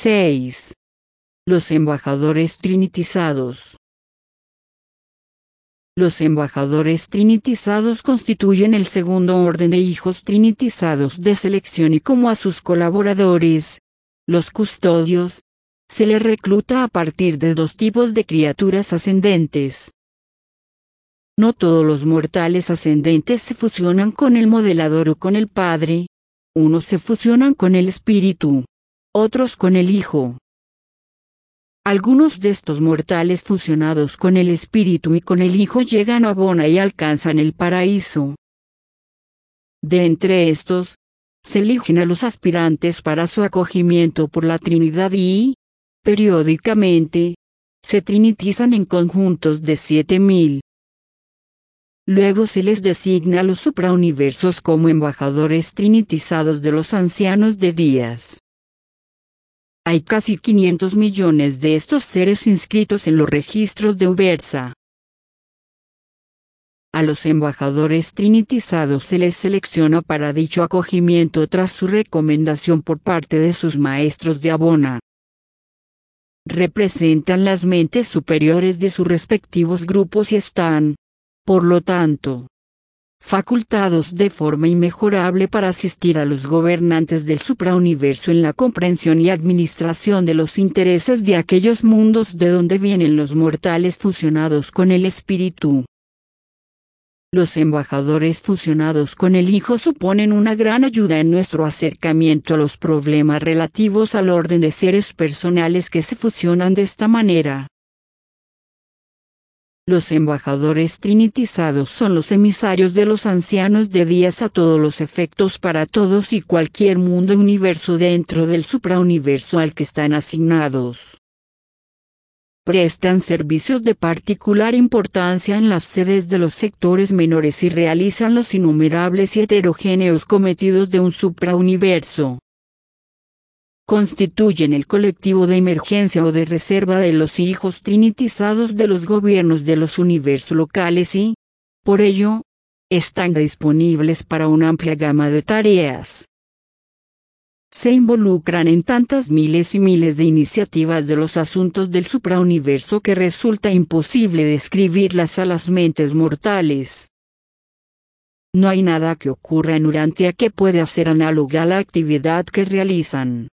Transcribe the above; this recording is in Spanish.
6. Los embajadores trinitizados. Los embajadores trinitizados constituyen el segundo orden de hijos trinitizados de selección y como a sus colaboradores, los custodios, se les recluta a partir de dos tipos de criaturas ascendentes. No todos los mortales ascendentes se fusionan con el modelador o con el Padre. Unos se fusionan con el Espíritu, otros con el Hijo. Algunos de estos mortales fusionados con el Espíritu y con el Hijo llegan a Abona y alcanzan el paraíso. De entre estos, se eligen a los aspirantes para su acogimiento por la Trinidad y, periódicamente, se trinitizan en conjuntos de 7000. Luego se les designa a los suprauniversos como embajadores trinitizados de los ancianos de días. Hay casi 500 millones de estos seres inscritos en los registros de Ubersa. A los embajadores trinitizados se les selecciona para dicho acogimiento tras su recomendación por parte de sus maestros de Abona. Representan las mentes superiores de sus respectivos grupos y están, por lo tanto, facultados de forma inmejorable para asistir a los gobernantes del suprauniverso en la comprensión y administración de los intereses de aquellos mundos de donde vienen los mortales fusionados con el Espíritu. Los embajadores fusionados con el Hijo suponen una gran ayuda en nuestro acercamiento a los problemas relativos al orden de seres personales que se fusionan de esta manera. Los embajadores trinitizados son los emisarios de los ancianos de días a todos los efectos para todos y cualquier mundo universo dentro del suprauniverso al que están asignados. Prestan servicios de particular importancia en las sedes de los sectores menores y realizan los innumerables y heterogéneos cometidos de un suprauniverso. Constituyen el colectivo de emergencia o de reserva de los hijos trinitizados de los gobiernos de los universos locales y, por ello, están disponibles para una amplia gama de tareas. Se involucran en tantas miles y miles de iniciativas de los asuntos del suprauniverso que resulta imposible describirlas a las mentes mortales. No hay nada que ocurra en Urantia que pueda ser análoga a la actividad que realizan.